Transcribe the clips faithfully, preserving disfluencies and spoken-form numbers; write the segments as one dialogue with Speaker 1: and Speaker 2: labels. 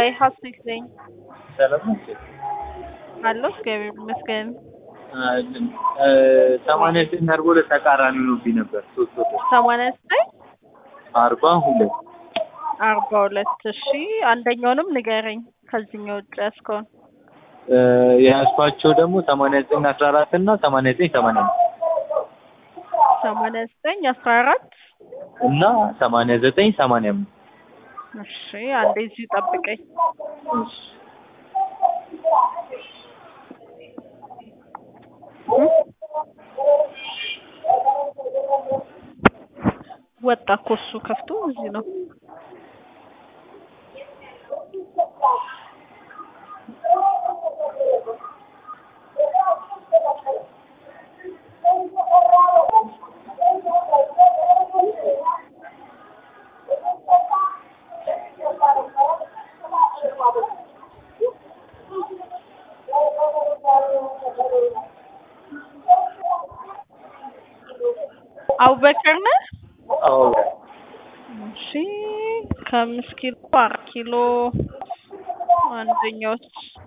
Speaker 1: ወይ ሀሴት ነኝ።
Speaker 2: ሰላም ነው።
Speaker 1: አለሁ እግዚአብሔር ይመስገን።
Speaker 2: ሰማንያ ዘጠኝ አርባ ሁለት ተቃራኒ ሆኖብኝ ነበር። ሶስት ወጥ
Speaker 1: ሰማንያ ዘጠኝ
Speaker 2: አርባ ሁለት
Speaker 1: አርባ ሁለት እሺ አንደኛውንም ንገረኝ ከዚህኛው ውጭ ያስከውን።
Speaker 2: የያዝኳቸው ደግሞ ሰማንያ ዘጠኝ አስራ አራት እና ሰማንያ ዘጠኝ ሰማንያ አምስት
Speaker 1: ሰማንያ ዘጠኝ አስራ አራት
Speaker 2: እና ሰማንያ ዘጠኝ ሰማንያ አምስት
Speaker 1: እሺ አንዴ እዚህ ጠብቀኝ። ወጣ እኮ እሱ ከፍቶ እዚህ ነው። አቡበከር ነህ?
Speaker 2: አዎ።
Speaker 1: እሺ ከአምስት ኪሎ አራት ኪሎ አንደኛው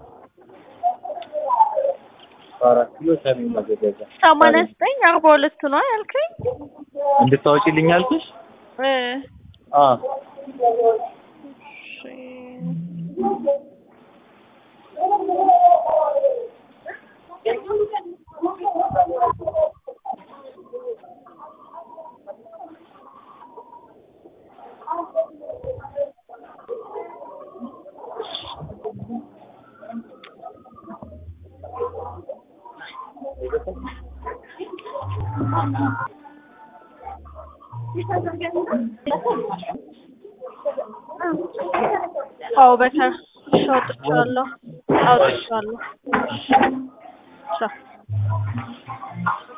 Speaker 2: አራት ኪሎ ሰሜን ማዘጋጃ
Speaker 1: ሰማንያ ዘጠኝ አርባ ሁለት ነው ያልከኝ?
Speaker 2: እንድታወጪልኝ አልኩሽ?
Speaker 1: እ
Speaker 2: አ
Speaker 1: እሺ አቡበከር ሻውጥቻለሁ አውጥቻለሁ። ቻው